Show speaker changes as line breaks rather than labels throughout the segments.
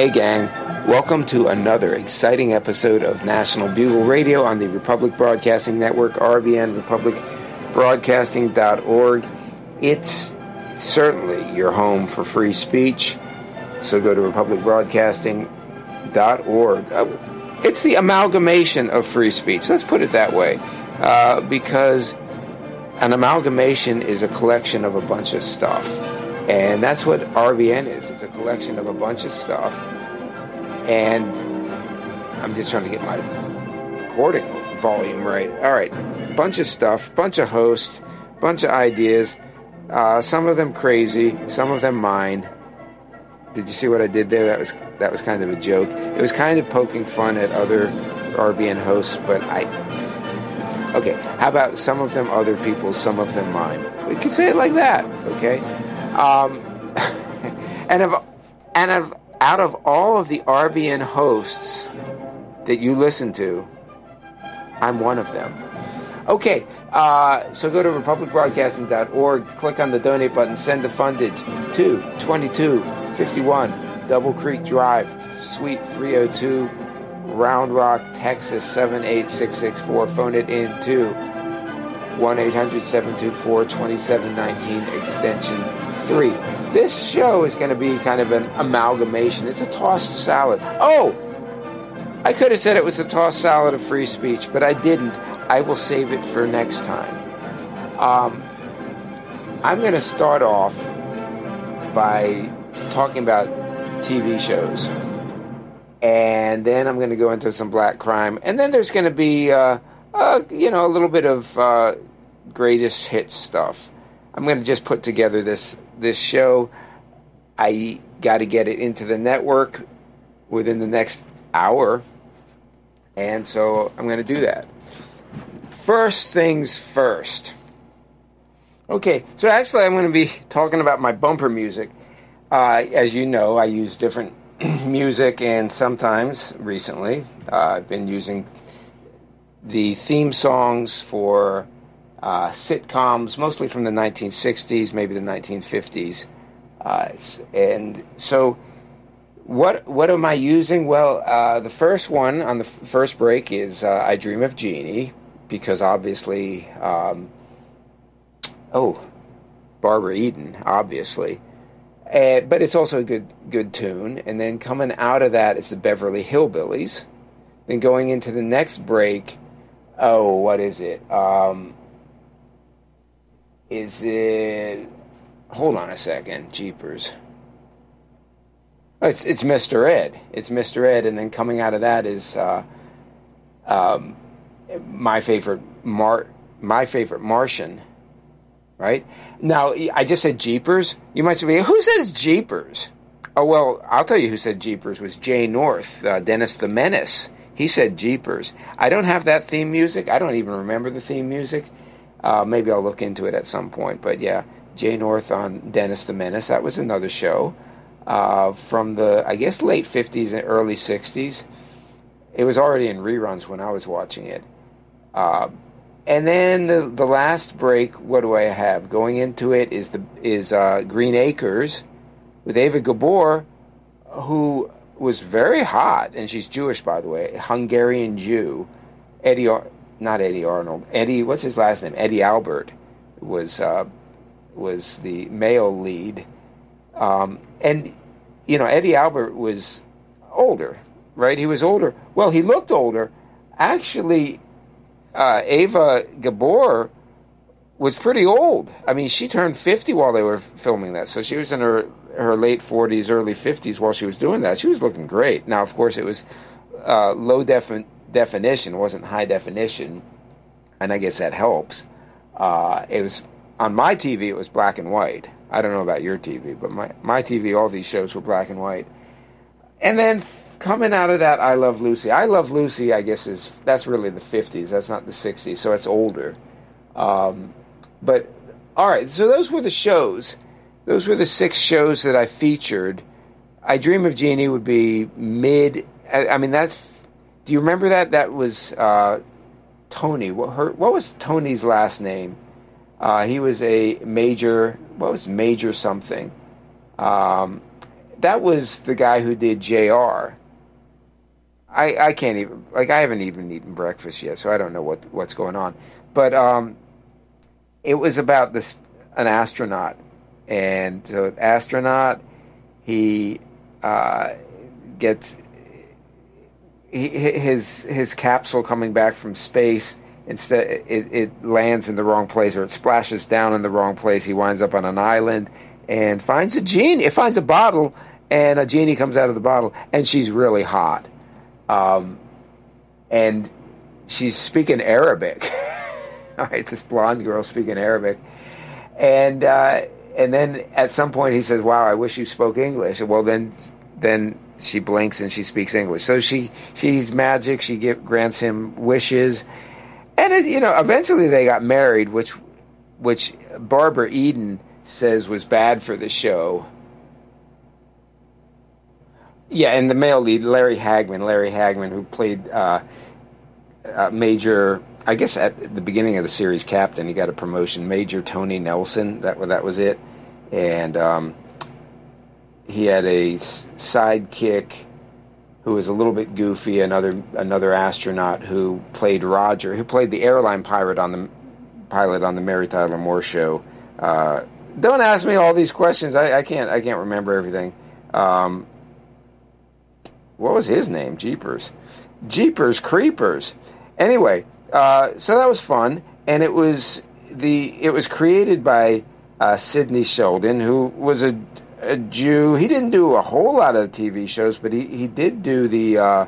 Hey gang, welcome to another exciting episode of National Bugle Radio on the Republic Broadcasting Network, RBN, republicbroadcasting.org. It's certainly your home for free speech, so go to republicbroadcasting.org. It's the amalgamation of free speech, let's put it that way, because an amalgamation is a collection of a bunch of stuff. And that's what RBN is. It's a collection of a bunch of stuff. And I'm just trying to get my recording volume right. All right. It's a bunch of stuff, bunch of hosts, bunch of ideas. Some of them crazy, some of them mine. Did you see what I did there? That was kind of a joke. It was kind of poking fun at other RBN hosts, but okay, how about some of them other people's, some of them mine? We could say it like that, okay? Out of all of the RBN hosts that you listen to, I'm one of them. Okay, so go to republicbroadcasting.org, click on the donate button, send the fundage to 2251 Double Creek Drive, Suite 302, Round Rock, Texas 78664. Phone it in to 1-800-724-2719, extension 3. This show is going to be kind of an amalgamation. It's a tossed salad. Oh, I could have said it was a tossed salad of free speech, but I didn't. I will save it for next time. I'm going to start off by talking about TV shows. And then I'm going to go into some black crime. And then there's going to be, a little bit of greatest hits stuff. I'm going to just put together this show. I got to get it into the network within the next hour. And so I'm going to do that. First things first. Okay, so actually I'm going to be talking about my bumper music. As you know, I use different music, and sometimes recently I've been using the theme songs for sitcoms, mostly from the 1960s, maybe the 1950s. And so what am I using? Well, the first one on the first break is I Dream of Jeannie, because obviously, Barbara Eden, obviously. But it's also a good tune. And then coming out of that, it's the Beverly Hillbillies. Then going into the next break, what is it? Is it... Hold on a second. Jeepers. It's Mr. Ed. It's Mr. Ed. And then coming out of that is my favorite Martian. Right? Now, I just said Jeepers. You might say, who says Jeepers? Oh, well, I'll tell you who said Jeepers was Jay North, Dennis the Menace. He said Jeepers. I don't have that theme music. I don't even remember the theme music. Maybe I'll look into it at some point. But yeah, Jay North on Dennis the Menace. That was another show from the, I guess, late 50s and early 60s. It was already in reruns when I was watching it. And then the last break, what do I have? Going into it is Green Acres with Ava Gabor, who was very hot, and she's Jewish, by the way, Hungarian Jew. Not Eddie Arnold. What's his last name? Eddie Albert was the male lead. And, Eddie Albert was older, right? He was older. Well, he looked older. Actually, Ava Gabor was pretty old. I mean, she turned 50 while they were filming that. So she was in her late 40s, early 50s while she was doing that. She was looking great. Now, of course, it was low definition. It wasn't high definition. And I guess that helps. It was on my TV, it was black and white. I don't know about your TV, but my TV, all these shows were black and white. And then coming out of that, I Love Lucy. I Love Lucy, I guess, that's really the 50s. That's not the 60s, so it's older. But, all right, so those were the shows. Those were the 6 shows that I featured. I Dream of Jeannie would be mid... I mean, that's... Do you remember that? That was Tony. What was Tony's last name? He was a major... What was Major something? God, that was the guy who did JR. I can't even, like, I haven't even eaten breakfast yet, so I don't know what's going on. But it was about an astronaut, and so astronaut, he gets his capsule coming back from space. Instead, it lands in the wrong place, or it splashes down in the wrong place. He winds up on an island and finds a genie. It finds a bottle, and a genie comes out of the bottle, and she's really hot. And she's speaking Arabic. All right, this blonde girl speaking Arabic. And then at some point he says, "Wow, I wish you spoke English." Well, then she blinks and she speaks English. So she's magic. She grants him wishes. And eventually they got married, which Barbara Eden says was bad for the show. Yeah, and the male lead, Larry Hagman, who played Major, I guess at the beginning of the series, Captain. He got a promotion, Major Tony Nelson. That was it, and he had a sidekick who was a little bit goofy. Another astronaut who played Roger, who played the airline pilot on the Mary Tyler Moore Show. Don't ask me all these questions. I can't remember everything. What was his name? Jeepers Creepers. Anyway, so that was fun, and it was created by Sidney Sheldon, who was a Jew. He didn't do a whole lot of TV shows, but he did do the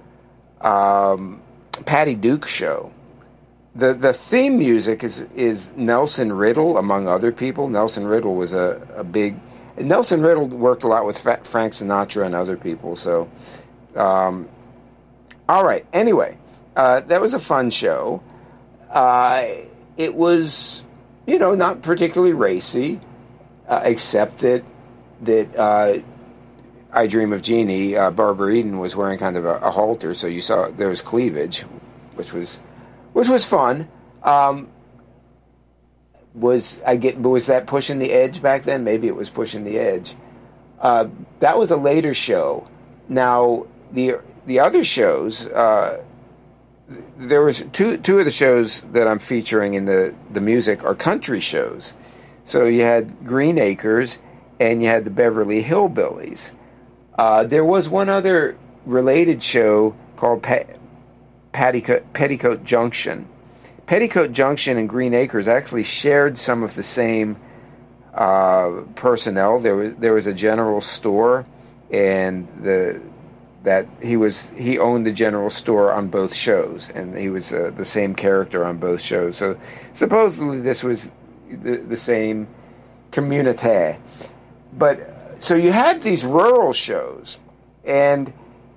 Patty Duke Show. The theme music is Nelson Riddle, among other people. Nelson Riddle was a big... Nelson Riddle worked a lot with Frank Sinatra and other people. So, all right. Anyway, that was a fun show. It was, not particularly racy, except that I Dream of Jeannie, Barbara Eden was wearing kind of a halter, so you saw there was cleavage, which was fun. Was that pushing the edge back then? Maybe it was pushing the edge. That was a later show. Now the other shows, there was two of the shows that I'm featuring in the music are country shows. So you had Green Acres and you had the Beverly Hillbillies. There was one other related show called Petticoat Junction. Petticoat Junction and Green Acres actually shared some of the same personnel. There was a general store, and he owned the general store on both shows, and he was the same character on both shows. So supposedly this was the same community. But so you had these rural shows, and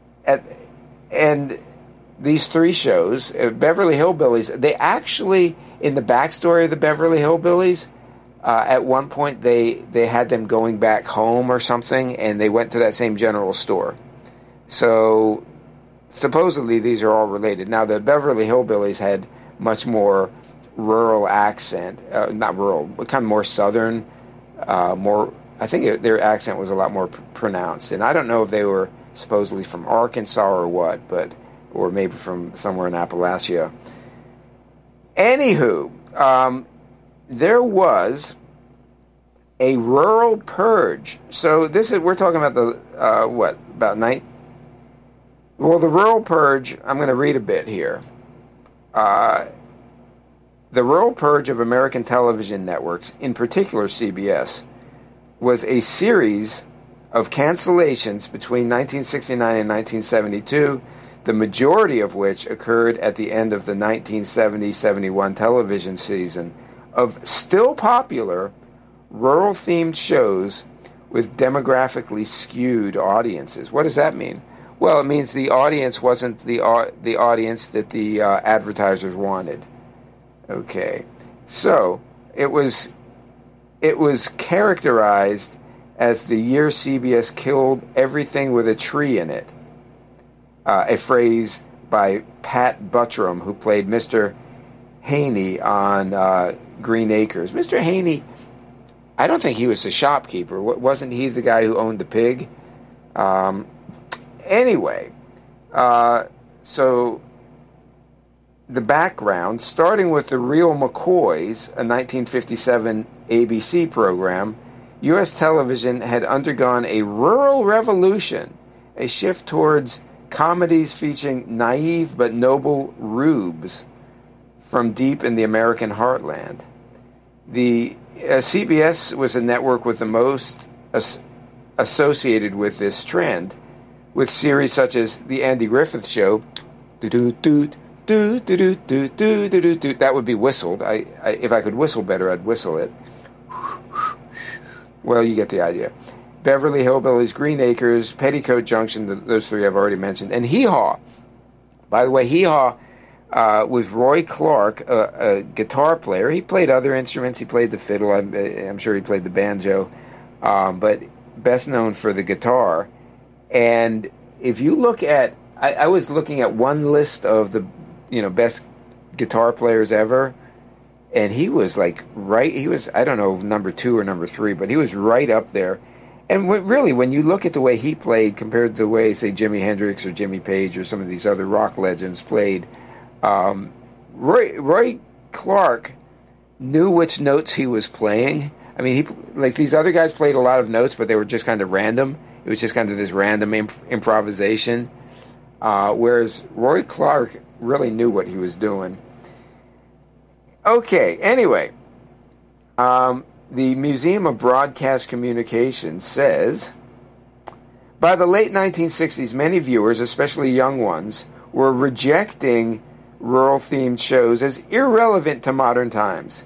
these three shows, Beverly Hillbillies, they actually, in the backstory of the Beverly Hillbillies, at one point they had them going back home or something, and they went to that same general store. So supposedly these are all related. Now the Beverly Hillbillies had much more rural accent, not rural, but kind of more southern, more. I think their accent was a lot more pronounced, and I don't know if they were supposedly from Arkansas or what, or maybe from somewhere in Appalachia. Anywho, there was a rural purge. So we're talking about the the rural purge. I'm going to read a bit here. The rural purge of American television networks, in particular CBS, was a series of cancellations between 1969 and 1972, the majority of which occurred at the end of the 1970-71 television season of still popular rural-themed shows with demographically skewed audiences. What does that mean? Well, it means the audience wasn't the audience that the advertisers wanted. Okay, so it was characterized as the year CBS killed everything with a tree in it. A phrase by Pat Buttram, who played Mr. Haney on Green Acres. Mr. Haney, I don't think he was the shopkeeper. Wasn't he the guy who owned the pig? Anyway, so the background, starting with The Real McCoys, a 1957 ABC program, U.S. television had undergone a rural revolution, a shift towards comedies featuring naive but noble rubes from deep in the American heartland. The CBS was a network with the most associated with this trend, with series such as The Andy Griffith Show. That would be whistled. If I could whistle better, I'd whistle it. Well, you get the idea. Beverly Hillbillies, Green Acres, Petticoat Junction, those three I've already mentioned, and Hee Haw. By the way, Hee Haw was Roy Clark, a guitar player. He played other instruments. He played the fiddle. I'm sure he played the banjo, but best known for the guitar. And if you look at, I was looking at one list of the best guitar players ever, and he was he was, I don't know, number 2 or number 3, but he was right up there. And really, when you look at the way he played compared to the way, say, Jimi Hendrix or Jimmy Page or some of these other rock legends played, Roy Clark knew which notes he was playing. I mean, these other guys played a lot of notes, but they were just kind of random. It was just kind of this random improvisation. Whereas Roy Clark really knew what he was doing. Okay, anyway, the Museum of Broadcast Communication says, by the late 1960s, many viewers, especially young ones, were rejecting rural-themed shows as irrelevant to modern times.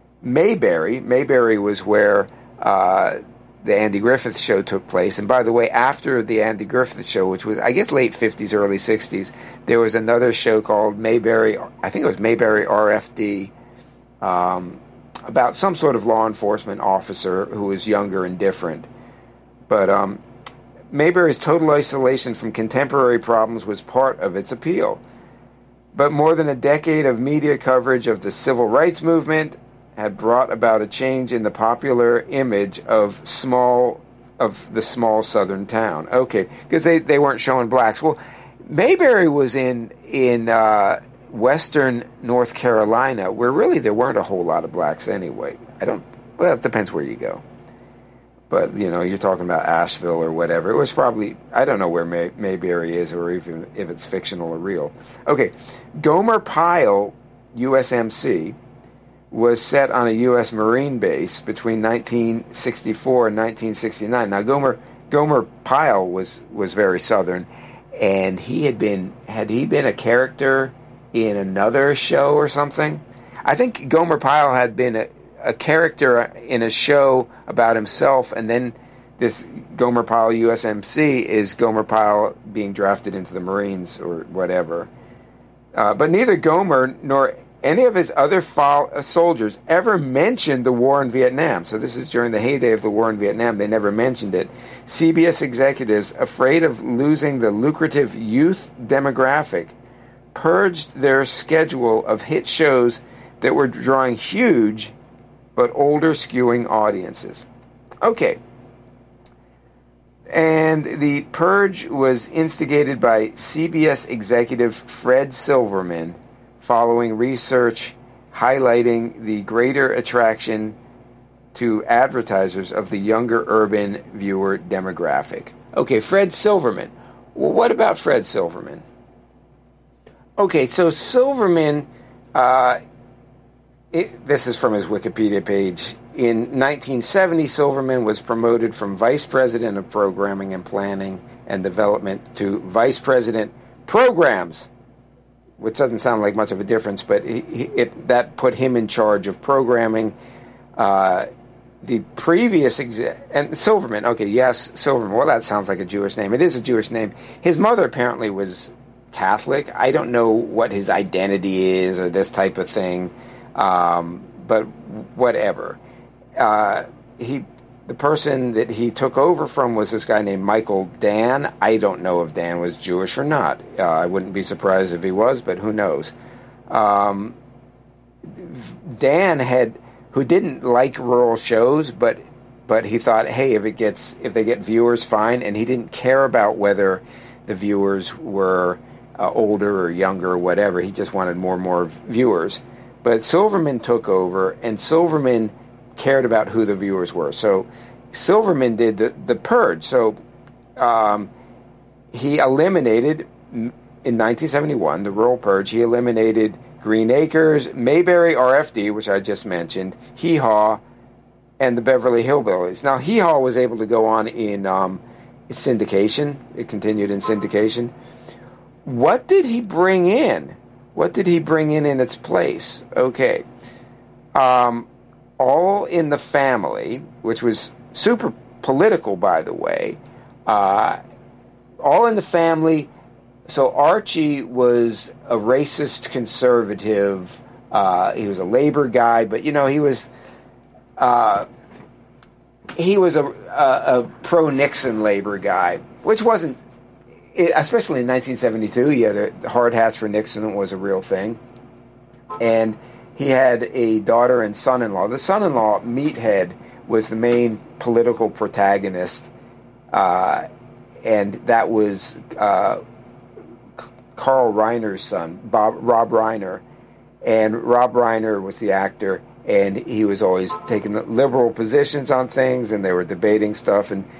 Mayberry was where the Andy Griffith Show took place. And by the way, after the Andy Griffith Show, which was, I guess, late 50s, early 60s, there was another show called Mayberry, I think it was Mayberry RFD, about some sort of law enforcement officer who was younger and different. But Mayberry's total isolation from contemporary problems was part of its appeal. But more than a decade of media coverage of the civil rights movement had brought about a change in the popular image of the small southern town. Okay, because they weren't showing blacks. Well, Mayberry was in western North Carolina, where really there weren't a whole lot of blacks anyway. Well, it depends where you go. But, you're talking about Asheville or whatever. It was probably, I don't know where Mayberry is or even if it's fictional or real. Okay, Gomer Pyle, USMC, was set on a U.S. Marine base between 1964 and 1969. Now, Gomer Pyle was very Southern, and had he been a character in another show or something? I think Gomer Pyle had been a character in a show about himself, and then this Gomer Pyle USMC is Gomer Pyle being drafted into the Marines or whatever. But neither Gomer nor any of his other soldiers ever mentioned the war in Vietnam. So this is during the heyday of the war in Vietnam. They never mentioned it. CBS executives, afraid of losing the lucrative youth demographic, purged their schedule of hit shows that were drawing huge but older skewing audiences. Okay. And the purge was instigated by CBS executive Fred Silverman, following research highlighting the greater attraction to advertisers of the younger urban viewer demographic. Okay, Fred Silverman. Well, what about Fred Silverman? Okay, so Silverman, this is from his Wikipedia page. In 1970, Silverman was promoted from Vice President of Programming and Planning and Development to Vice President Programs, which doesn't sound like much of a difference, but that put him in charge of programming. The previous and Silverman, okay, yes, Silverman. Well, that sounds like a Jewish name. It is a Jewish name. His mother apparently was Catholic. I don't know what his identity is or this type of thing, but whatever. The person that he took over from was this guy named Michael Dan. I don't know if Dan was Jewish or not. I wouldn't be surprised if he was, but who knows? Dan who didn't like rural shows, but but he thought, hey, if they get viewers, fine. And he didn't care about whether the viewers were older or younger or whatever. He just wanted more and more viewers. But Silverman took over, and Silverman cared about who the viewers were. So Silverman did the purge. So he eliminated, in 1971, the rural purge, he eliminated Green Acres, Mayberry RFD, which I just mentioned, Hee Haw, and the Beverly Hillbillies. Now, Hee Haw was able to go on in syndication. It continued in syndication. What did he bring in? What did he bring in its place? Okay. All in the Family, which was super political, by the way. All in the Family. So Archie was a racist conservative. He was a labor guy, but he was a pro-Nixon labor guy, which wasn't, especially in 1972. Yeah, the hard hats for Nixon was a real thing. And he had a daughter and son-in-law. The son-in-law, Meathead, was the main political protagonist, and that was Carl Reiner's son, Rob Reiner. And Rob Reiner was the actor, and he was always taking the liberal positions on things, and they were debating stuff. And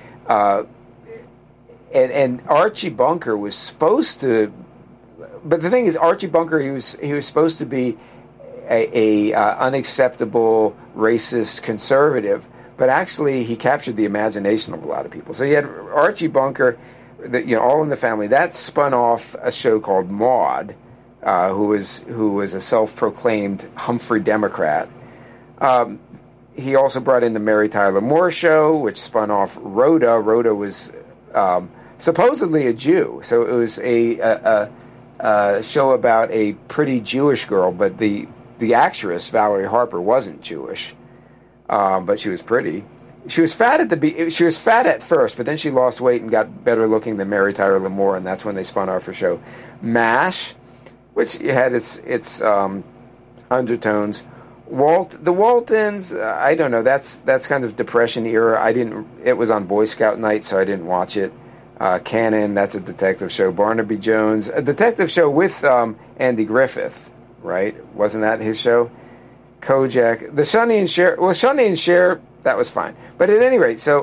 Archie Bunker was supposed to, but the thing is, Archie Bunker, he was supposed to be a unacceptable racist conservative, but actually he captured the imagination of a lot of people. So you had Archie Bunker, All in the Family. That spun off a show called Maude, who was a self-proclaimed Humphrey Democrat. He also brought in the Mary Tyler Moore Show, which spun off Rhoda. Rhoda was supposedly a Jew, so it was a show about a pretty Jewish girl, but the actress Valerie Harper wasn't Jewish, but she was pretty. She was fat at first, but then she lost weight and got better looking than Mary Tyler Moore, and that's when they spun off her show MASH, which had its undertones. The Waltons, I don't know. That's kind of Depression era. It was on Boy Scout night, so I didn't watch it. Cannon, that's a detective show. Barnaby Jones, a detective show with Andy Griffith, right? Wasn't that his show? Kojak, the Sonny and Cher. Well, Sonny and Cher, that was fine. But at any rate, so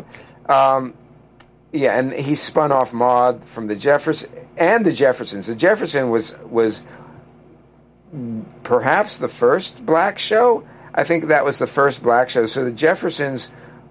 and he spun off Maude from the Jeffersons. The Jefferson was perhaps the first black show. I think that was the first black show. So the Jeffersons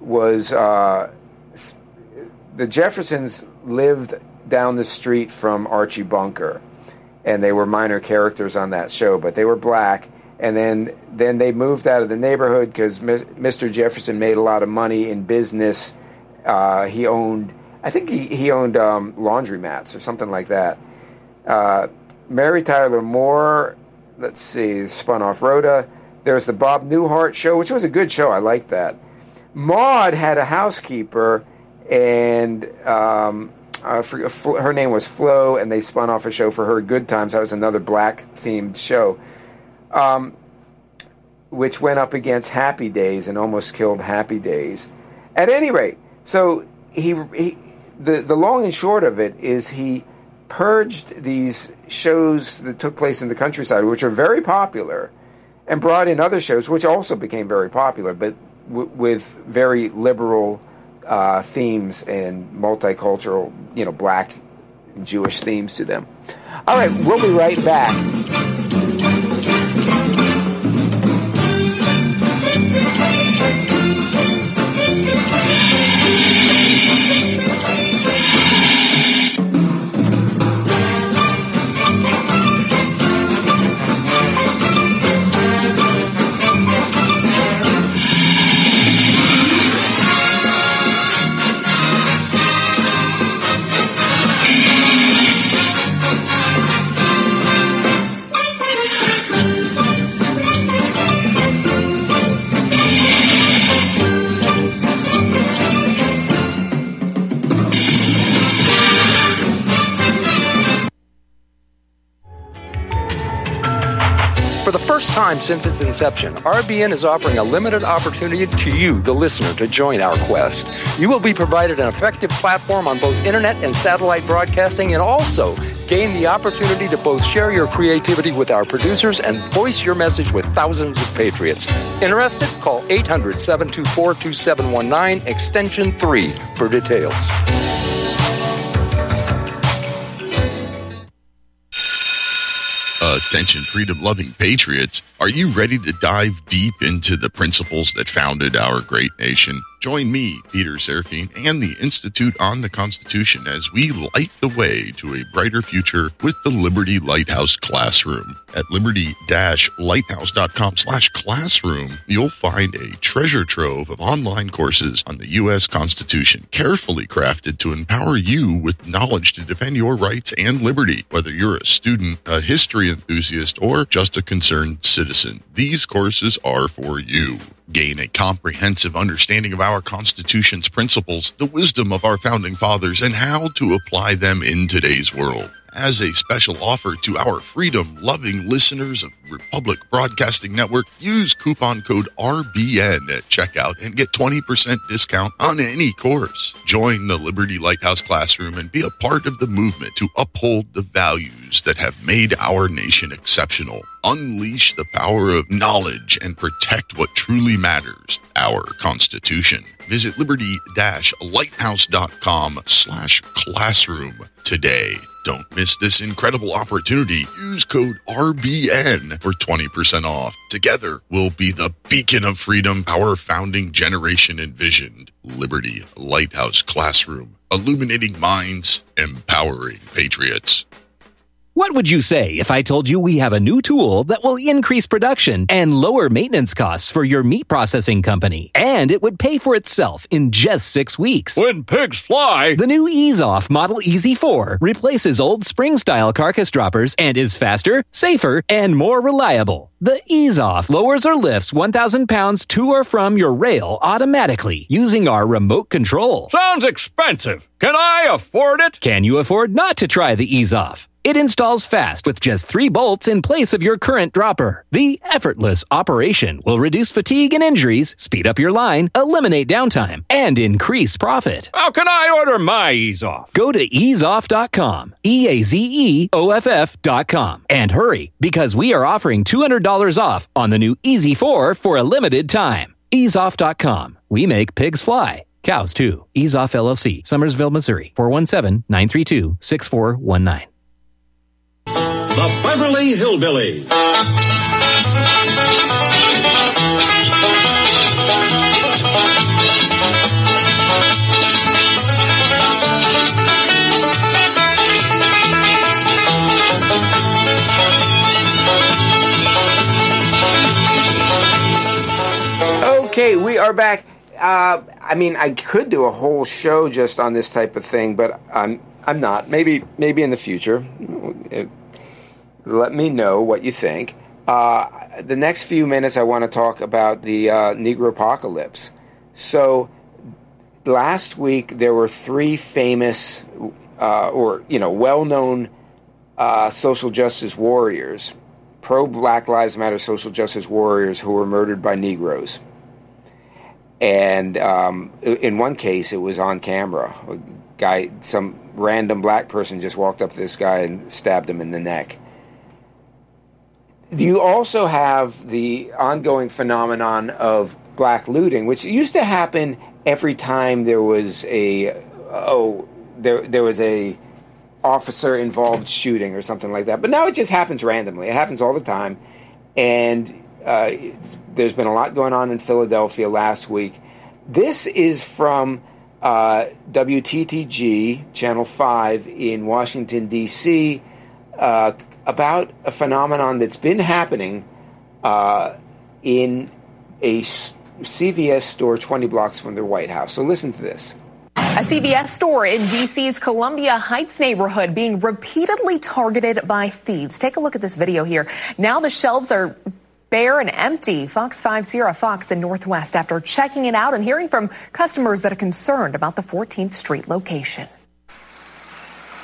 lived down the street from Archie Bunker, and they were minor characters on that show, but they were black. And then they moved out of the neighborhood because Mr. Jefferson made a lot of money in business. He owned laundromats or something like that. Mary Tyler Moore, let's see, spun off Rhoda. There was the Bob Newhart Show, which was a good show. I liked that. Maude had a housekeeper, and her name was Flo, and they spun off a show for her, Good Times. That was another black-themed show, which went up against Happy Days and almost killed Happy Days. At any rate, so the long and short of it is he purged these shows that took place in the countryside, which are very popular, and brought in other shows which also became very popular, but with very liberal themes and multicultural, black Jewish themes to them. All right, we'll be right back.
For the first time since its inception, RBN is offering a limited opportunity to you, the listener, to join our quest. You will be provided an effective platform on both internet and satellite broadcasting, and also gain the opportunity to both share your creativity with our producers and voice your message with thousands of patriots. Interested? Call 800-724-2719, extension 3 for details.
Attention freedom-loving patriots, are you ready to dive deep into the principles that founded our great nation? Join me, Peter Serafine, and the Institute on the Constitution as we light the way to a brighter future with the Liberty Lighthouse Classroom. At liberty-lighthouse.com/classroom, you'll find a treasure trove of online courses on the U.S. Constitution, carefully crafted to empower you with knowledge to defend your rights and liberty. Whether you're a student, a history enthusiast, or just a concerned citizen, these courses are for you. Gain a comprehensive understanding of our Constitution's principles, the wisdom of our founding fathers, and how to apply them in today's world. As a special offer to our freedom-loving listeners of Republic Broadcasting Network, use coupon code RBN at checkout and get 20% discount on any course. Join the Liberty Lighthouse Classroom and be a part of the movement to uphold the values that have made our nation exceptional. Unleash the power of knowledge and protect what truly matters, our Constitution. Visit liberty-lighthouse.com/classroom today. Don't miss this incredible opportunity. Use code RBN for 20% off. Together, we'll be the beacon of freedom our founding generation envisioned. Liberty Lighthouse Classroom. Illuminating minds, empowering patriots.
What would you say if I told you we have a new tool that will increase production and lower maintenance costs for your meat processing company? And it would pay for itself in just 6 weeks.
When pigs fly!
The new EaseOff Model EZ4 replaces old spring-style carcass droppers and is faster, safer, and more reliable. The EaseOff lowers or lifts 1,000 pounds to or from your rail automatically using our remote control.
Sounds expensive. Can I afford it?
Can you afford not to try the EaseOff? It installs fast with just 3 bolts in place of your current dropper. The effortless operation will reduce fatigue and injuries, speed up your line, eliminate downtime, and increase profit.
How can I order my EaseOff?
Go to easeoff.com, EAZEOFF.com, and hurry, because we are offering $200 off on the new EZ4 for a limited time. Easeoff.com. We make pigs fly. Cows, too. EaseOff LLC, Summersville, Missouri, 417-932-6419.
The Beverly Hillbillies.
Okay, we are back. I could do a whole show just on this type of thing, but I'm not. Maybe in the future. Let me know what you think. The next few minutes, I want to talk about the Negro Apocalypse. So, last week there were 3 famous, well-known social justice warriors, pro-Black Lives Matter social justice warriors who were murdered by Negroes. And in one case, it was on camera. A guy, some random black person just walked up to this guy and stabbed him in the neck. You also have the ongoing phenomenon of black looting, which used to happen every time there was a officer involved shooting or something like that. But now it just happens randomly. It happens all the time, and there's been a lot going on in Philadelphia last week. This is from WTTG Channel 5 in Washington D.C. About a phenomenon that's been happening in a CVS store 20 blocks from the White House. So listen to this.
A CVS store in D.C.'s Columbia Heights neighborhood being repeatedly targeted by thieves. Take a look at this video here. Now the shelves are bare and empty. Fox 5 Sierra Fox in Northwest after checking it out and hearing from customers that are concerned about the 14th Street location.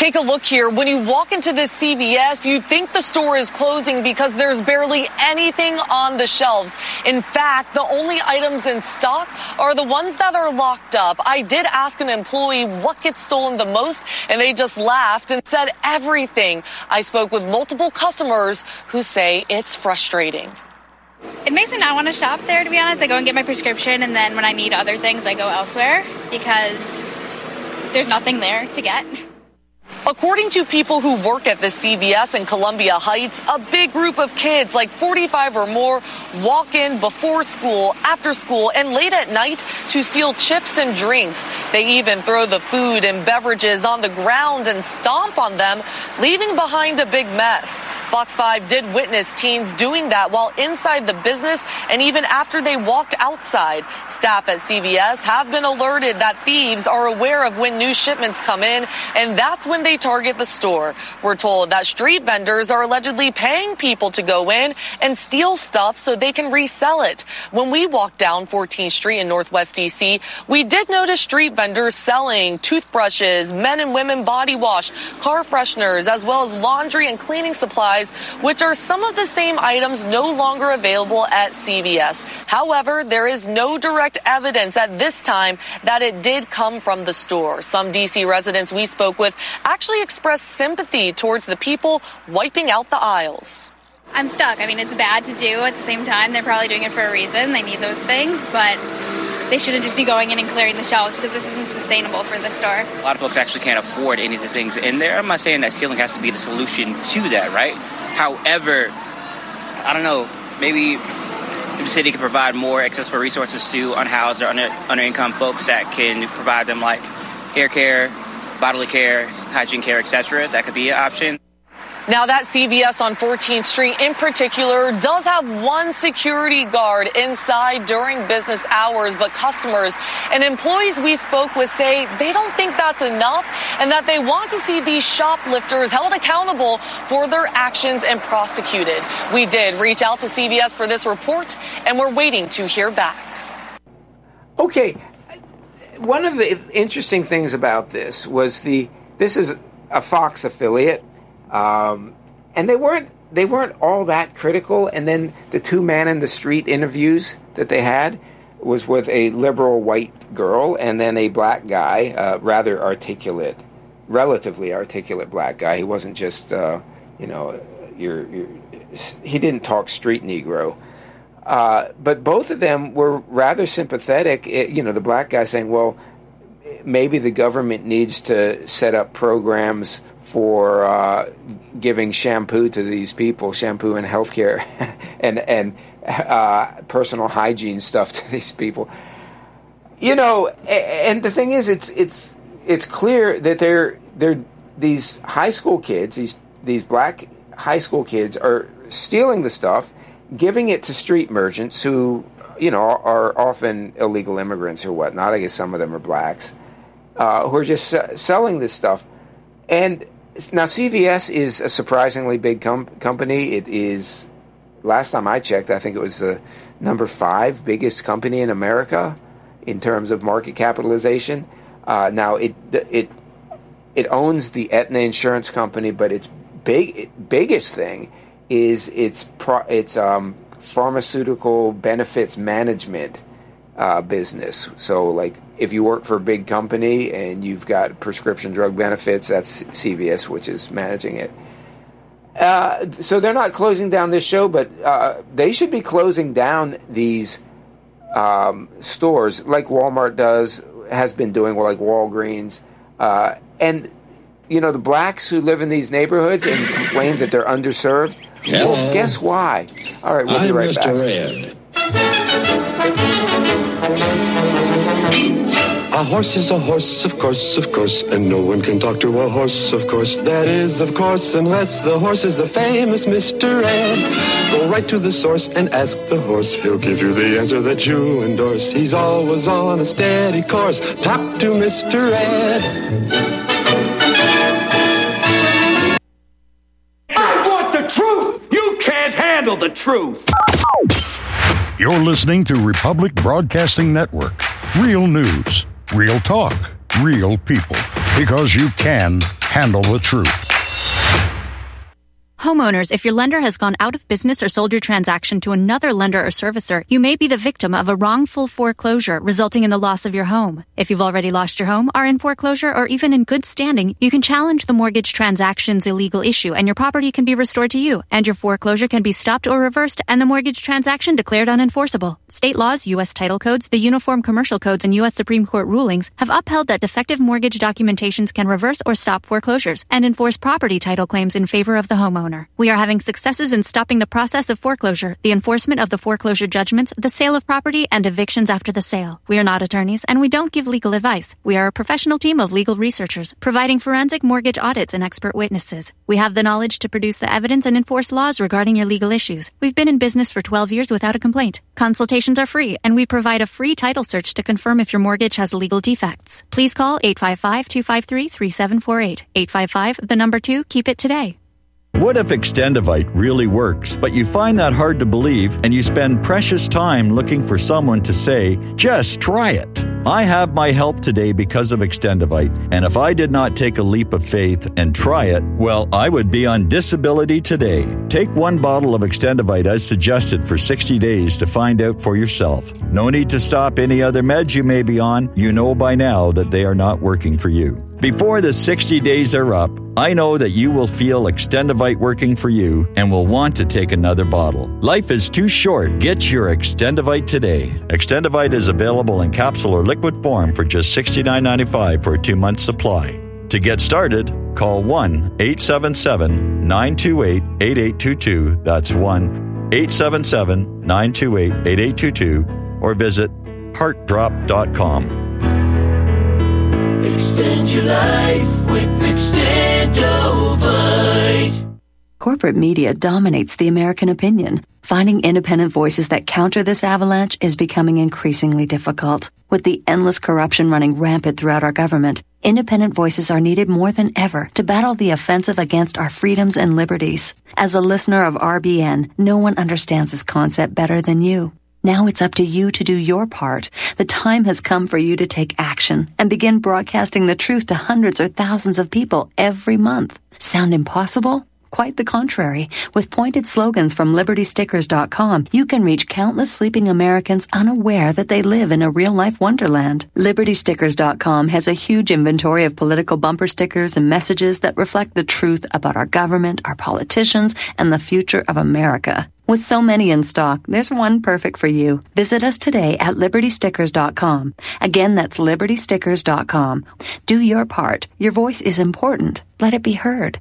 Take a look here. When you walk into this CVS, you think the store is closing because there's barely anything on the shelves. In fact, the only items in stock are the ones that are locked up. I did ask an employee what gets stolen the most, and they just laughed and said everything. I spoke with multiple customers who say it's frustrating.
It makes me not want to shop there, to be honest. I go and get my prescription, and then when I need other things, I go elsewhere because there's nothing there to get.
According to people who work at the CVS in Columbia Heights, a big group of kids, like 45 or more, walk in before school, after school, and late at night to steal chips and drinks. They even throw the food and beverages on the ground and stomp on them, leaving behind a big mess. Fox 5 did witness teens doing that while inside the business and even after they walked outside. Staff at CVS have been alerted that thieves are aware of when new shipments come in, and that's when they target the store. We're told that street vendors are allegedly paying people to go in and steal stuff so they can resell it. When we walked down 14th Street in Northwest DC, we did notice street vendors selling toothbrushes, men and women body wash, car fresheners, as well as laundry and cleaning supplies, which are some of the same items no longer available at CVS. However, there is no direct evidence at this time that it did come from the store. Some DC residents we spoke with actually expressed sympathy towards the people wiping out the aisles.
I'm stuck. I mean, it's bad to do. At the same time, they're probably doing it for a reason. They need those things, but they shouldn't just be going in and clearing the shelves because this isn't sustainable for the store.
A lot of folks actually can't afford any of the things in there. I'm not saying that ceiling has to be the solution to that, right? However, I don't know, maybe the city could provide more accessible resources to unhoused or under-income folks that can provide them like hair care, bodily care, hygiene care, etc. That could be an option.
Now, that CVS on 14th Street in particular does have one security guard inside during business hours, but customers and employees we spoke with say they don't think that's enough and that they want to see these shoplifters held accountable for their actions and prosecuted. We did reach out to CVS for this report, and we're waiting to hear back.
Okay, one of the interesting things about this was this is a Fox affiliate. And they weren't all that critical. And then the two man in the street interviews that they had was with a liberal white girl and then a black guy, relatively articulate black guy. He wasn't just, he didn't talk street Negro. But both of them were rather sympathetic. The black guy saying, well, maybe the government needs to set up programs for giving shampoo to these people, shampoo and healthcare, and personal hygiene stuff to these people. And the thing is, it's clear that they're these high school kids, these black high school kids, are stealing the stuff, giving it to street merchants who are often illegal immigrants or whatnot. I guess some of them are blacks who are just selling this stuff. And now CVS is a surprisingly big company. It is, last time I checked, I think it was the number 5 biggest company in America in terms of market capitalization. Now it owns the Aetna Insurance Company, but its biggest thing is its pharmaceutical benefits management business. So, like, if you work for a big company and you've got prescription drug benefits, that's CVS, which is managing it. So they're not closing down this show, but they should be closing down these stores like Walmart has been doing, like Walgreens. And, the blacks who live in these neighborhoods and complain that they're underserved, well, guess why? All right, we'll be right back.
Ed. A horse is a horse, of course, and no one can talk to a horse, of course. That is, of course, unless the horse is the famous Mr. Ed. Go right to the source and ask the horse. He'll give you the answer that you endorse. He's always on a steady course. Talk to Mr. Ed.
I want the truth! You can't handle the truth!
You're listening to Republic Broadcasting Network. Real news, real talk, real people. Because you can handle the truth.
Homeowners, if your lender has gone out of business or sold your transaction to another lender or servicer, you may be the victim of a wrongful foreclosure resulting in the loss of your home. If you've already lost your home, are in foreclosure, or even in good standing, you can challenge the mortgage transaction's illegal issue and your property can be restored to you, and your foreclosure can be stopped or reversed and the mortgage transaction declared unenforceable. State laws, U.S. title codes, the Uniform Commercial Codes, and U.S. Supreme Court rulings have upheld that defective mortgage documentations can reverse or stop foreclosures and enforce property title claims in favor of the homeowner. We are having successes in stopping the process of foreclosure, the enforcement of the foreclosure judgments, the sale of property, and evictions after the sale. We are not attorneys, and we don't give legal advice. We are a professional team of legal researchers, providing forensic mortgage audits and expert witnesses. We have the knowledge to produce the evidence and enforce laws regarding your legal issues. We've been in business for 12 years without a complaint. Consultations are free, and we provide a free title search to confirm if your mortgage has legal defects. Please call 855-253-3748. 855, 2, keep it today.
What if Extendivite really works, but you find that hard to believe and you spend precious time looking for someone to say, just try it? I have my health today because of Extendivite, and if I did not take a leap of faith and try it, well, I would be on disability today. Take one bottle of Extendivite as suggested for 60 days to find out for yourself. No need to stop any other meds you may be on. You know by now that they are not working for you. Before the 60 days are up, I know that you will feel Extendivite working for you and will want to take another bottle. Life is too short. Get your Extendivite today. Extendivite is available in capsule or liquid form for just $69.95 for a 2-month supply. To get started, call 1-877-928-8822. That's 1-877-928-8822 or visit heartdrop.com.
Extend your life with Extendovite.
Corporate media dominates the American opinion. Finding independent voices that counter this avalanche is becoming increasingly difficult. With the endless corruption running rampant throughout our government, independent voices are needed more than ever to battle the offensive against our freedoms and liberties. As a listener of RBN, no one understands this concept better than you. Now it's up to you to do your part. The time has come for you to take action and begin broadcasting the truth to hundreds or thousands of people every month. Sound impossible? Quite the contrary. With pointed slogans from LibertyStickers.com, you can reach countless sleeping Americans unaware that they live in a real-life wonderland. LibertyStickers.com has a huge inventory of political bumper stickers and messages that reflect the truth about our government, our politicians, and the future of America. With so many in stock, there's one perfect for you. Visit us today at LibertyStickers.com. Again, that's LibertyStickers.com. Do your part. Your voice is important. Let it be heard.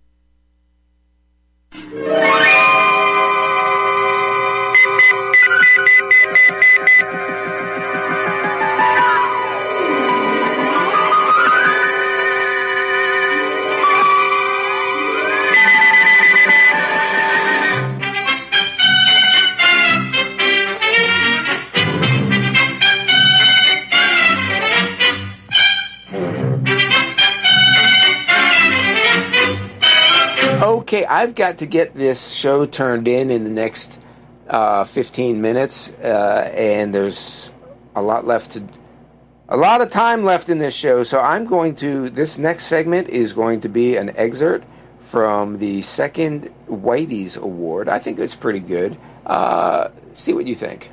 Okay, I've got to get this show turned in the next 15 minutes, and there's a lot of time left in this show. So this next segment is going to be an excerpt from the second Whitey's Award. I think it's pretty good. See what you think.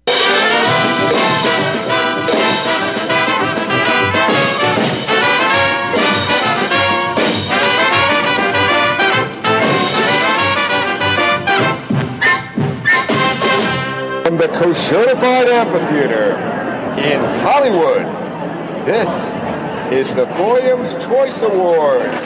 From the Cocertified Amphitheater in Hollywood, this is the Goyam's Choice Awards.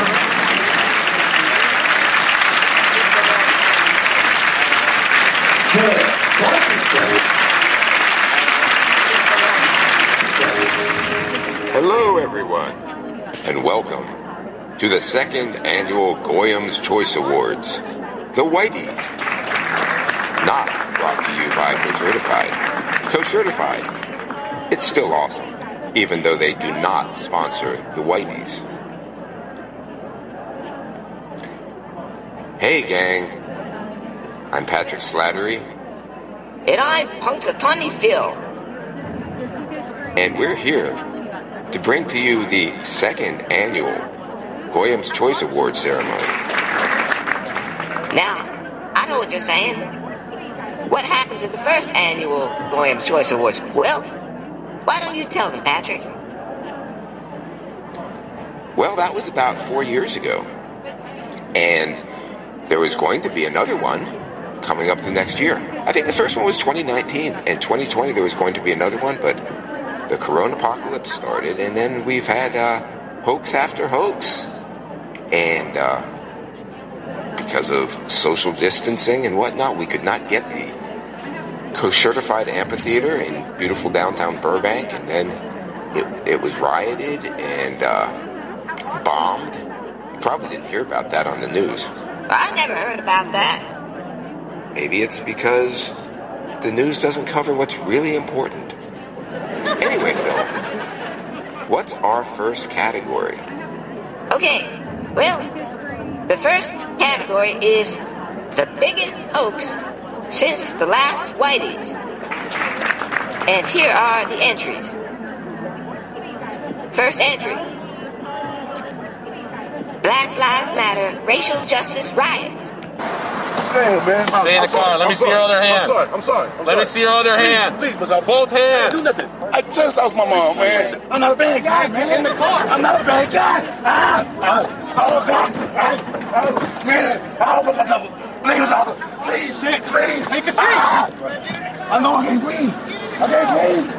Hello, everyone, and welcome to the second annual Goyam's Choice Awards, the Whiteys. Not brought to you by Cocertified. Cocertified. It's still awesome, even though they do not sponsor the Whiteys. Hey, gang. I'm Patrick Slattery.
And I'm Punxsutawney Phil.
And we're here to bring to you the second annual Goyam's Choice Awards ceremony.
Now, I know what you're saying. What happened to the first annual Goyam's Choice Awards? Well, why don't you tell them, Patrick?
Well, that was about 4 years ago. And there was going to be another one coming up the next year. I think the first one was 2019, and 2020 there was going to be another one, but the corona apocalypse started, and then we've had hoax after hoax. And because of social distancing and whatnot, we could not get the co-certified amphitheater in beautiful downtown Burbank, and then it was rioted and bombed. You probably didn't hear about that on the news.
I never heard about that.
Maybe it's because the news doesn't cover what's really important. Anyway, Phil, what's our first category?
Okay, well, the first category is the biggest hoax since the last Whiteys. And here are the entries. First entry. Black Lives Matter racial justice riots.
Damn, man.
Stay in the car. Let me see your other hand.
I'm sorry.
Let me see your other hand.
Please, Miss Alpha.
Both hands.
Do nothing. I just lost my mom, man. I'm not a bad guy, man. In the car. I'm not a bad guy. Man. Please, sit. Please. Take a seat. I know I can't breathe. I can't breathe.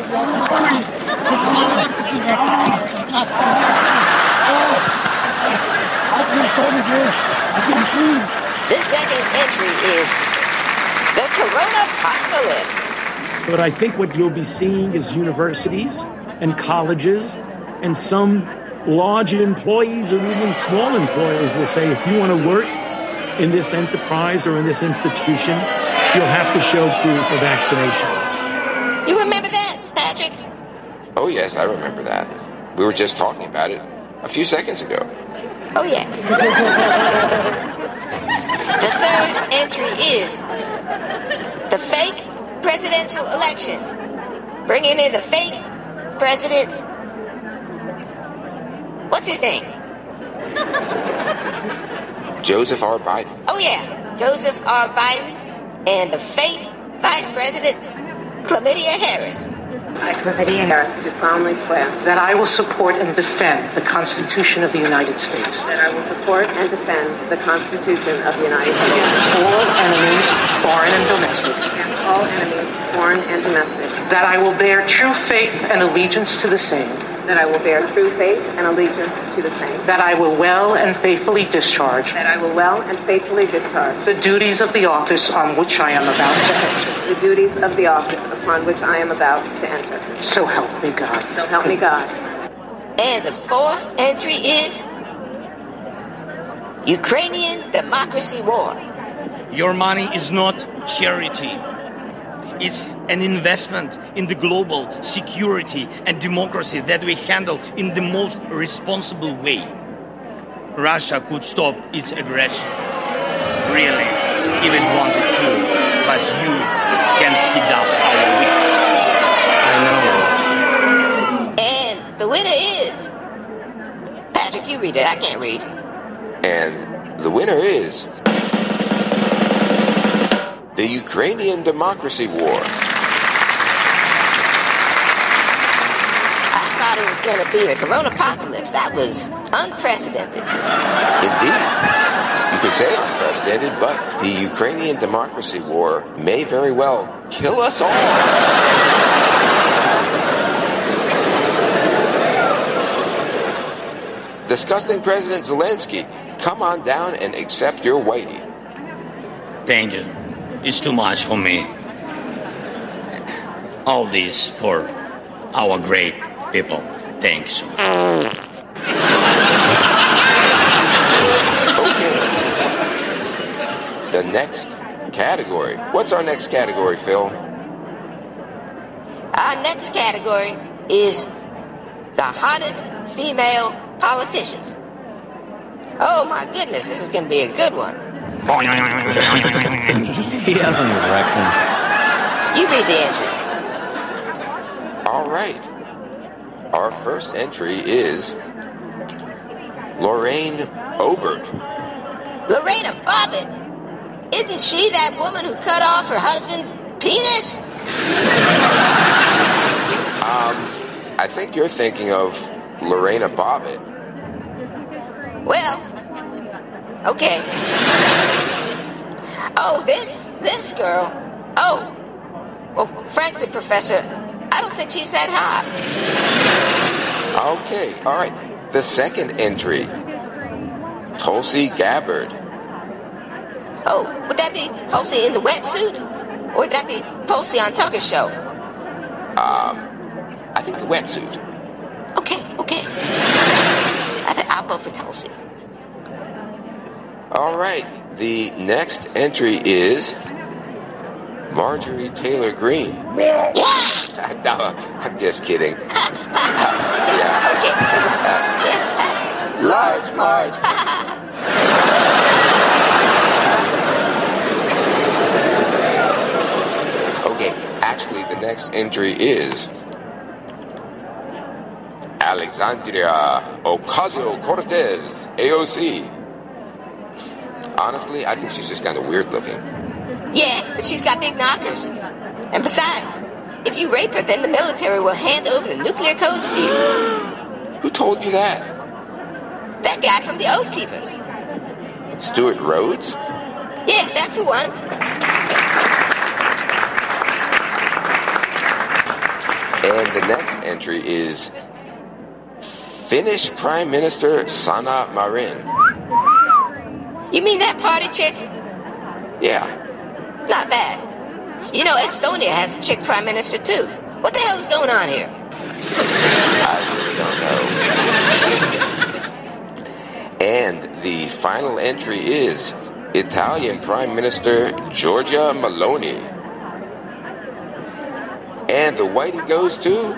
I can't go again. I can't breathe.
This second entry is the Corona Apocalypse.
But I think what you'll be seeing is universities and colleges and some large employees or even small employers will say, if you want to work in this enterprise or in this institution, you'll have to show proof of vaccination.
You remember that, Patrick?
Oh, yes, I remember that. We were just talking about it a few seconds ago.
Oh, yeah. The third entry is the fake presidential election. Bringing in the fake president. What's his name?
Joseph R. Biden.
Oh, yeah. Joseph R. Biden and the fake Vice President Chlamydia Harris.
I, Chlamydia Harris, do solemnly swear that I will support and defend the Constitution of the United States. That I will support and defend the Constitution of the United States. Against all enemies, foreign and domestic. Against all enemies, foreign and domestic. That I will bear true faith and allegiance to the same. That I will bear true faith and allegiance to the same. That I will well and faithfully discharge. That I will well and faithfully discharge. The duties of the office on which I am about to enter. The duties of the office upon which I am about to enter. So help me God. So help me God.
And the fourth entry is Ukrainian democracy war.
Your money is not charity. It's an investment in the global security and democracy that we handle in the most responsible way. Russia could stop its aggression. Really, if it wanted to. But you can speed up our victory. I know.
And the winner is... Patrick, you read it. I can't read.
And the winner is... the Ukrainian democracy war.
I thought it was going to be the Corona Apocalypse. That was unprecedented.
Indeed. You could say unprecedented, but the Ukrainian democracy war may very well kill us all. Disgusting President Zelensky, come on down and accept your whitey.
Thank you. It's too much for me. All this for our great people. Thanks.
Okay. The next category. What's our next category, Phil?
Our next category is the hottest female politicians. Oh my goodness, this is going to be a good one.
He has an erection.
You read the entries.
All right. Our first entry is Lorraine Obert.
Lorena Bobbitt? Isn't she that woman who cut off her husband's penis?
I think you're thinking of Lorena Bobbitt.
Well, okay. Oh, this girl. Oh, well, frankly, Professor, I don't think she's that hot.
Okay, all right. The second entry, Tulsi Gabbard.
Oh, would that be Tulsi in the wetsuit? Or would that be Tulsi on Tucker's show?
I think the wetsuit.
Okay. I'll vote for Tulsi.
All right. The next entry is Marjorie Taylor Greene. No, I'm just kidding.
Large Marge.
Okay, actually, the next entry is Alexandria Ocasio-Cortez, AOC. Honestly, I think she's just kind of weird looking.
Yeah, but she's got big knockers. And besides, if you rape her, then the military will hand over the nuclear codes to you.
Who told you that?
That guy from the Oath Keepers.
Stuart Rhodes?
Yeah, that's the one.
And the next entry is Finnish Prime Minister Sanna Marin.
You mean that party chick?
Yeah.
Not bad. You know, Estonia has a chick prime minister, too. What the hell is going on here?
I really don't know. And the final entry is Italian Prime Minister Giorgia Meloni. And the whitey goes to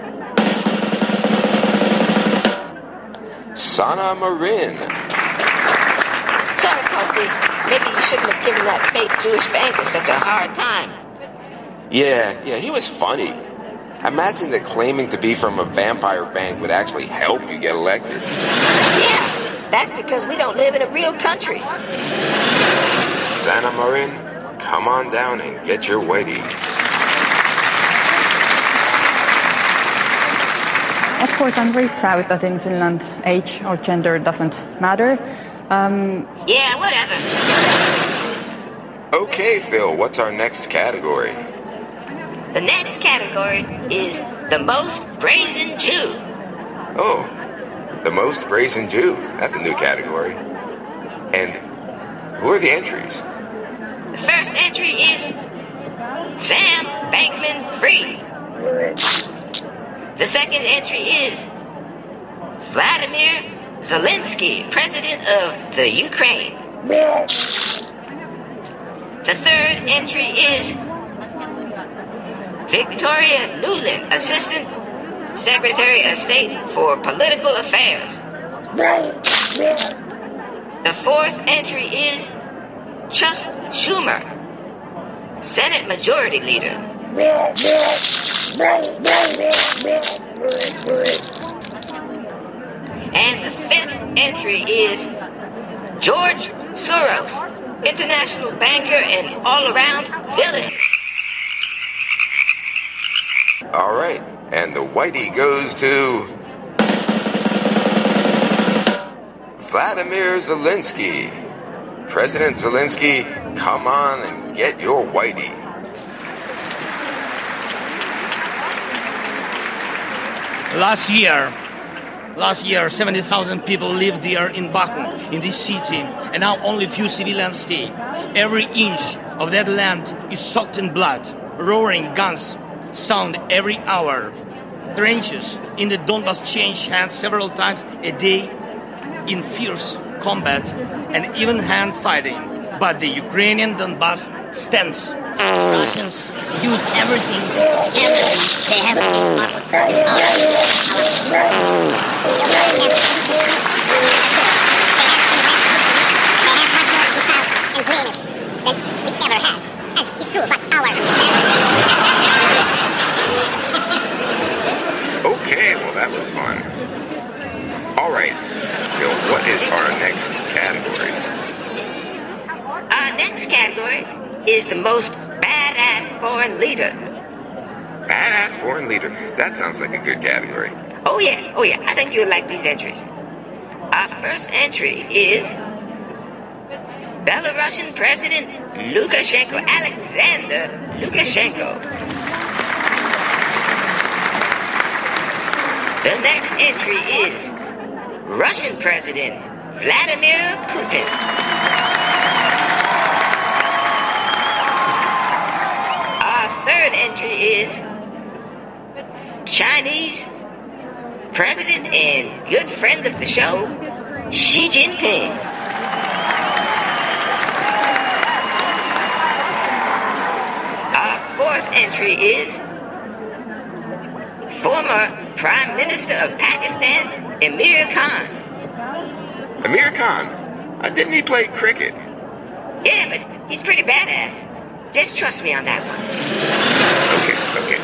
Sanna Marin.
Sorry, Tulsi. Maybe you shouldn't have given that fake Jewish banker such a hard time.
Yeah, he was funny. Imagine that claiming to be from a vampire bank would actually help you get elected.
Yeah, that's because we don't live in a real country.
Sanna Marin, come on down and get your whitey.
Of course, I'm very proud that in Finland, age or gender doesn't matter.
Yeah, whatever.
Okay, Phil, what's our next category?
The next category is the most brazen Jew.
Oh, the most brazen Jew. That's a new category. And who are the entries?
The first entry is Sam Bankman-Fried. The second entry is Vladimir Zelensky, president of the Ukraine. The third entry is Victoria Nuland, Assistant Secretary of State for Political Affairs. The fourth entry is Chuck Schumer, Senate Majority Leader. And the fifth entry is George Soros, international banker and all-around villain.
All right, and the whitey goes to Vladimir Zelensky. President Zelensky, come on and get your whitey.
Last year, 70,000 people lived there in Bakhmut, in this city, and now only few civilians stay. Every inch of that land is soaked in blood. Roaring guns sound every hour. Trenches in the Donbas change hands several times a day in fierce combat and even hand fighting. But the Ukrainian Donbas stands.
Russians use everything they have against Moscow. It's true, but
Okay, well that was fun. All right, Phil, what is our next category?
Our next category is the most badass foreign leader.
Badass foreign leader. That sounds like a good category.
Oh yeah. I think you'll like these entries. Our first entry is Belarusian President Lukashenko, Alexander Lukashenko. The next entry is Russian President Vladimir Putin. Our third entry is Chinese President and good friend of the show, Xi Jinping. Our fourth entry is former Prime Minister of Pakistan, Amir Khan.
Amir Khan? Didn't he play cricket?
Yeah, but he's pretty badass. Just trust me on that one.
Okay.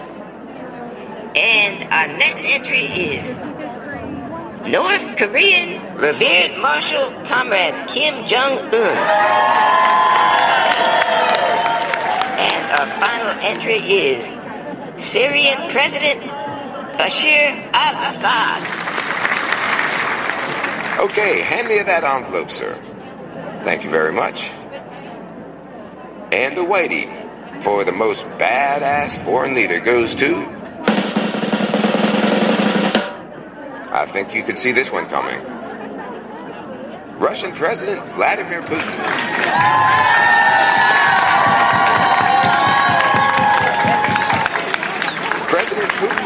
And our next entry is North Korean revered Marshal Comrade Kim Jong-un. And our final entry is Syrian President Bashir al-Assad.
Okay, hand me that envelope, sir. Thank you very much. And the Whitey for the most badass foreign leader goes to... I think you could see this one coming. Russian President Vladimir Putin. President Putin,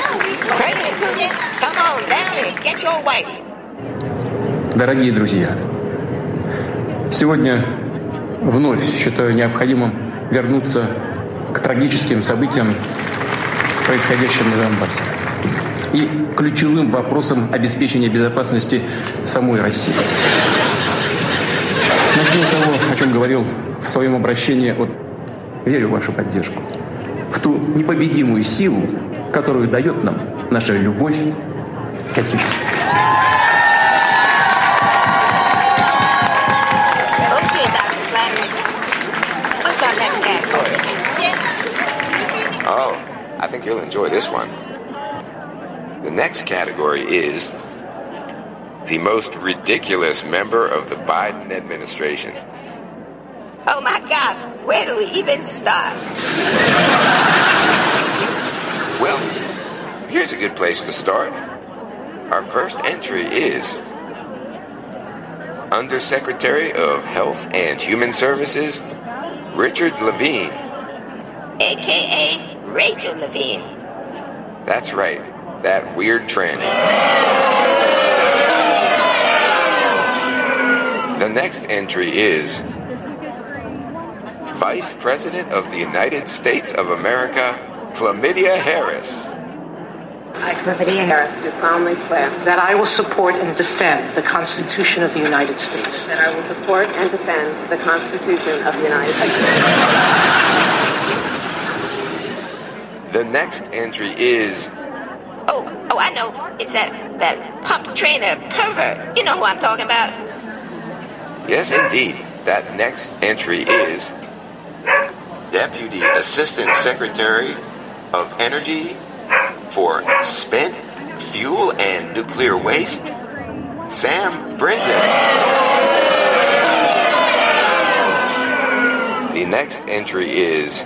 come on down and get your Whitey.
Дорогие друзья, сегодня вновь считаю необходимым вернуться к трагическим событиям, происходящим на Донбассе, и ключевым вопросам обеспечения безопасности самой России. Начну с того, о чем говорил в своем обращении, верю в вашу поддержку, в ту непобедимую силу, которую дает нам наша любовь к Отечеству.
Oh, I think you'll enjoy this one. The next category is the most ridiculous member of the Biden administration.
Oh my God, where do we even start?
Well, here's a good place to start. Our first entry is Undersecretary of Health and Human Services, Richard Levine.
A.K.A. Rachel Levine.
That's right, that weird tranny. The next entry is Vice President of the United States of America, Chlamydia Harris.
I, Chlamydia Harris, do solemnly swear that I will support and defend the Constitution of the United States.
That I will support and defend the Constitution of the United States.
The next entry is...
Oh, I know. It's that pump trainer pervert. You know who I'm talking about.
Yes, indeed. That next entry is Deputy Assistant Secretary of Energy for Spent Fuel and Nuclear Waste, Sam Brinton. The next entry is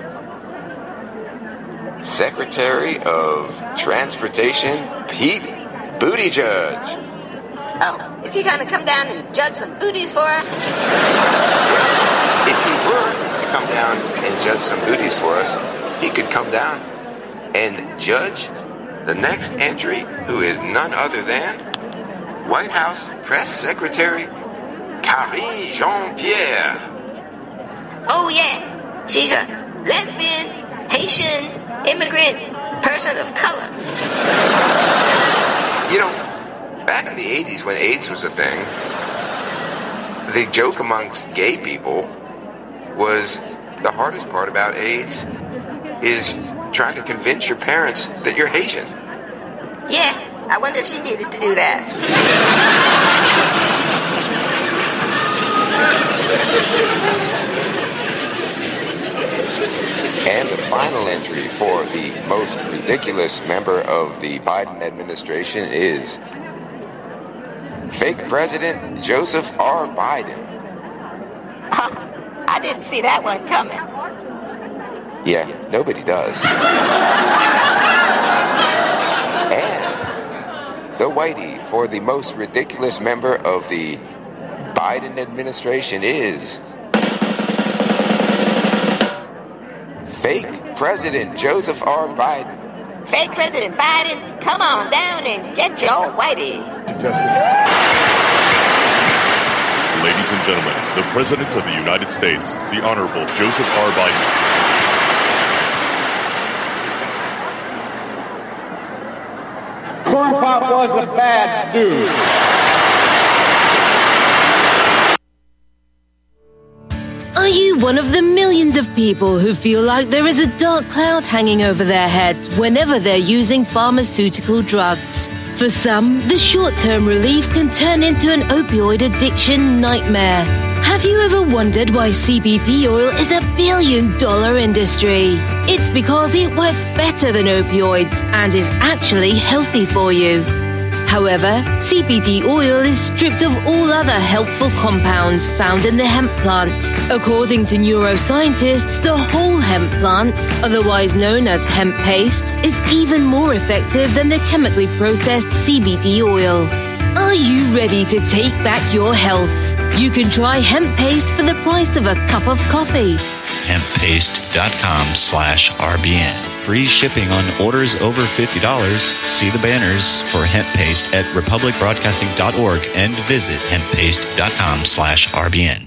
Secretary of Transportation, Pete Buttigieg.
Oh, is he gonna come down and judge some booties for us?
If he were to come down and judge some booties for us, he could come down and judge the next entry, who is none other than White House Press Secretary Karine Jean-Pierre.
Oh yeah, she's a lesbian, Haitian, immigrant, person of color.
You know, back in the 80s when AIDS was a thing, the joke amongst gay people was the hardest part about AIDS is trying to convince your parents that you're Haitian.
Yeah, I wonder if she needed to do that.
And the final entry for the most ridiculous member of the Biden administration is fake President Joseph R. Biden.
I didn't see that one coming.
Yeah, nobody does. And the Whitey for the most ridiculous member of the Biden administration is fake President Joseph R. Biden.
Fake President Biden, come on down and get your old Whitey.
Ladies and gentlemen, the President of the United States, the Honorable Joseph R. Biden.
Corn Pop was a bad dude.
Are you one of the millions of people who feel like there is a dark cloud hanging over their heads whenever they're using pharmaceutical drugs? For some, the short-term relief can turn into an opioid addiction nightmare. Have you ever wondered why CBD oil is $1 billion industry? It's because it works better than opioids and is actually healthy for you. However, CBD oil is stripped of all other helpful compounds found in the hemp plant. According to neuroscientists, the whole hemp plant, otherwise known as hemp paste, is even more effective than the chemically processed CBD oil. Are you ready to take back your health? You can try hemp paste for the price of a cup of coffee.
Hemppaste.com/RBN. Free shipping on orders over $50. See the banners for hemp paste at republicbroadcasting.org and visit hemppaste.com/RBN.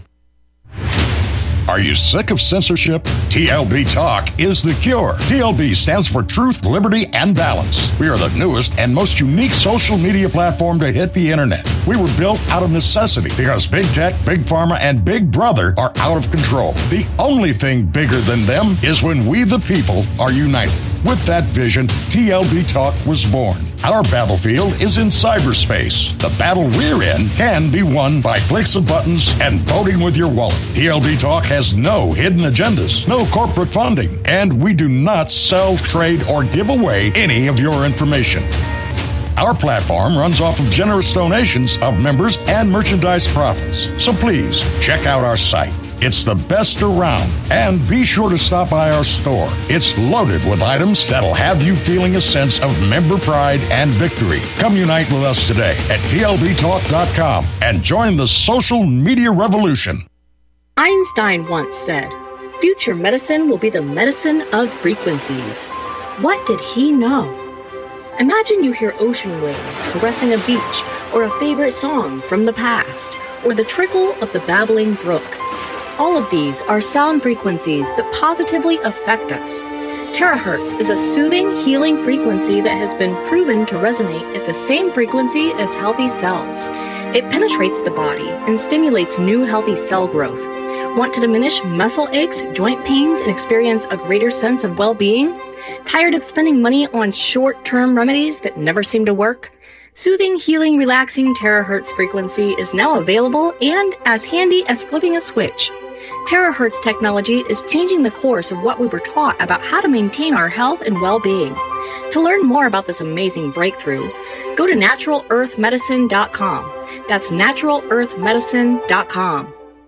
Are you sick of censorship? TLB Talk is the cure. TLB stands for Truth, Liberty, and Balance. We are the newest and most unique social media platform to hit the internet. We were built out of necessity because Big Tech, Big Pharma, and Big Brother are out of control. The only thing bigger than them is when we, the people, are united. With that vision, TLB Talk was born. Our battlefield is in cyberspace. The battle we're in can be won by clicks of buttons and voting with your wallet. TLB Talk has no hidden agendas, no corporate funding, and we do not sell, trade, or give away any of your information. Our platform runs off of generous donations of members and merchandise profits. So please, check out our site. It's the best around. And be sure to stop by our store. It's loaded with items that'll have you feeling a sense of member pride and victory. Come unite with us today at TLBTalk.com and join the social media revolution.
Einstein once said, "Future medicine will be the medicine of frequencies." What did he know? Imagine you hear ocean waves caressing a beach, or a favorite song from the past, or the trickle of the babbling brook. All of these are sound frequencies that positively affect us. Terahertz is a soothing, healing frequency that has been proven to resonate at the same frequency as healthy cells. It penetrates the body and stimulates new healthy cell growth. Want to diminish muscle aches, joint pains, and experience a greater sense of well-being? Tired of spending money on short-term remedies that never seem to work? Soothing, healing, relaxing terahertz frequency is now available and as handy as flipping a switch. Terahertz technology is changing the course of what we were taught about how to maintain our health and well-being. To learn more about this amazing breakthrough, go to NaturalEarthMedicine.com. That's NaturalEarthMedicine.com.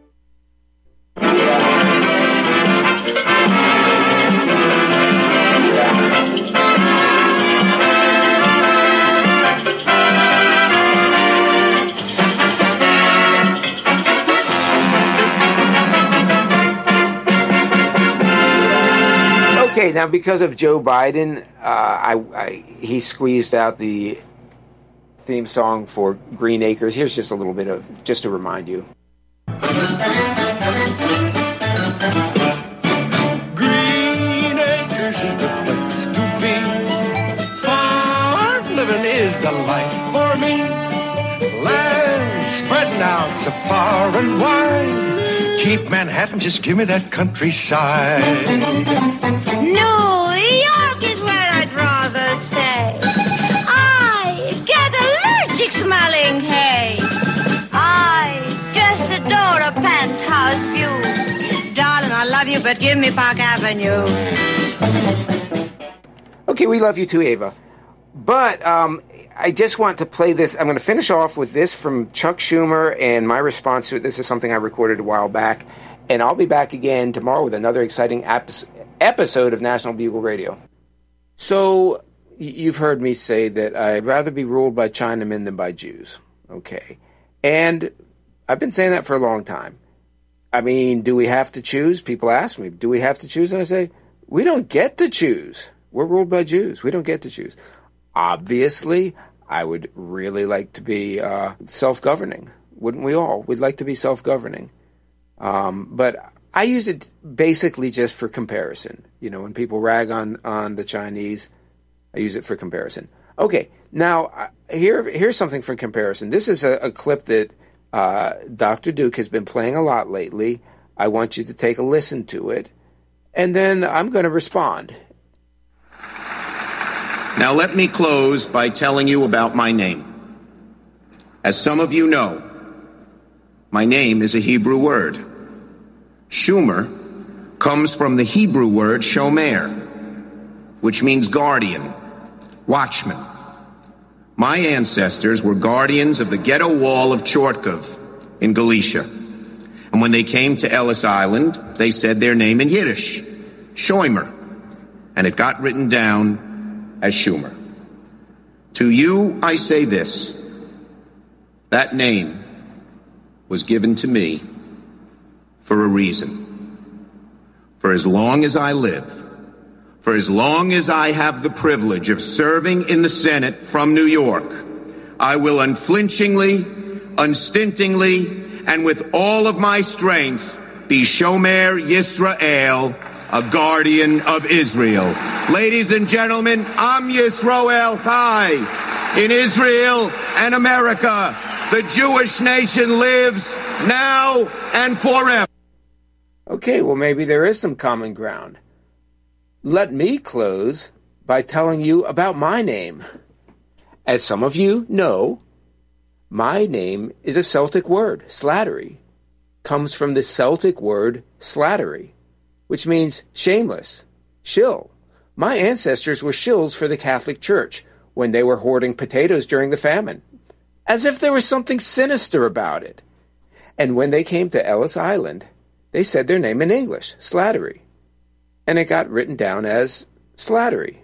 Okay, now because of Joe Biden, he squeezed out the theme song for Green Acres. Here's just a little bit of, just to remind you.
Green Acres is the place to be. Farm living is the life for me. Land spreading out so far and wide. Keep Manhattan, just give me that countryside.
New York is where I'd rather stay. I I love you, but give me Park Avenue.
Okay, we love you too, Ava. But I just want to play this. I'm going to finish off with this from Chuck Schumer and my response to it. This is something I recorded a while back. And I'll be back again tomorrow with another exciting episode of National Bugle Radio. So, you've heard me say that I'd rather be ruled by Chinamen than by Jews. Okay. And I've been saying that for a long time. I mean, do we have to choose? People ask me, do we have to choose? And I say, we don't get to choose. We're ruled by Jews. We don't get to choose. Obviously, I would really like to be self-governing. Wouldn't we all? We'd like to be self-governing. But I use it basically just for comparison. You know, when people rag on the Chinese, I use it for comparison. Okay, now here's something for comparison. This is a clip that Dr. Duke has been playing a lot lately. I want you to take a listen to it, and then I'm going to respond.
Now let me close by telling you about my name. As some of you know, my name is a Hebrew word. Schumer comes from the Hebrew word shomer, which means guardian, watchman. My ancestors were guardians of the ghetto wall of Chortkov in Galicia. And when they came to Ellis Island, they said their name in Yiddish, Shomer, and it got written down as Schumer. To you, I say this. That name was given to me for a reason. For as long as I live, for as long as I have the privilege of serving in the Senate from New York, I will unflinchingly, unstintingly, and with all of my strength be Shomer Yisrael, a guardian of Israel. Ladies and gentlemen, Am Yisrael Chai. In Israel and America, the Jewish nation lives now and forever.
Okay, well, maybe there is some common ground. Let me close by telling you about my name. As some of you know, my name is a Celtic word, slattery. Comes from the Celtic word slattery, which means shameless, shill. My ancestors were shills for the Catholic Church when they were hoarding potatoes during the famine, as if there was something sinister about it. And when they came to Ellis Island, they said their name in English, Slattery, and it got written down as Slattery.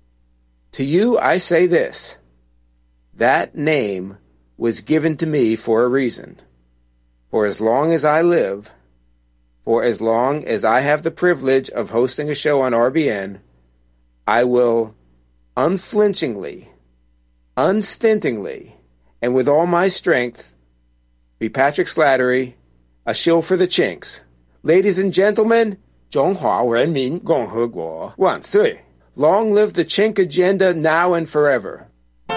To you, I say this. That name was given to me for a reason. For as long as I live, for as long as I have the privilege of hosting a show on RBN, I will unflinchingly, unstintingly, and with all my strength, be Patrick Slattery, a shill for the Chinks. Ladies and gentlemen, 中华人民共和国万岁! Long live the Chink agenda now and forever.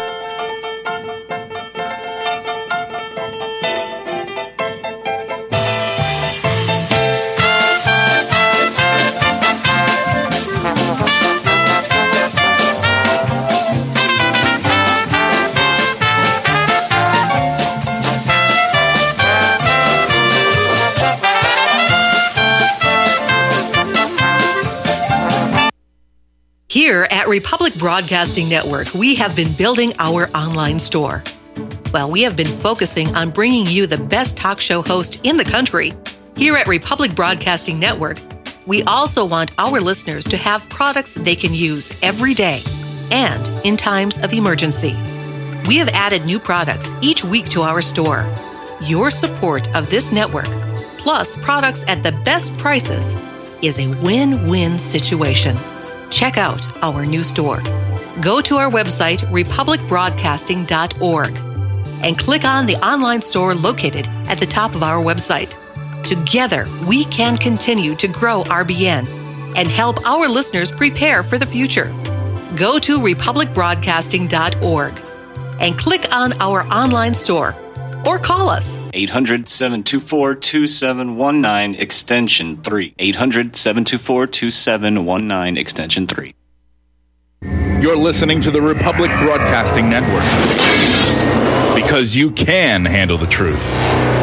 Here at Republic Broadcasting Network, we have been building our online store. Well, we have been focusing on bringing you the best talk show host in the country. Here at Republic Broadcasting Network, we also want our listeners to have products they can use every day and in times of emergency. We have added new products each week to our store. Your support of this network, plus products at the best prices, is a win-win situation. Check out our new store. Go to our website, republicbroadcasting.org, and click on the online store located at the top of our website. Together, we can continue to grow RBN and help our listeners prepare for the future. Go to republicbroadcasting.org and click on our online store or call us.
800-724-2719, extension 3. 800-724-2719, extension 3.
You're listening to the Republic Broadcasting Network. Because you can handle the truth.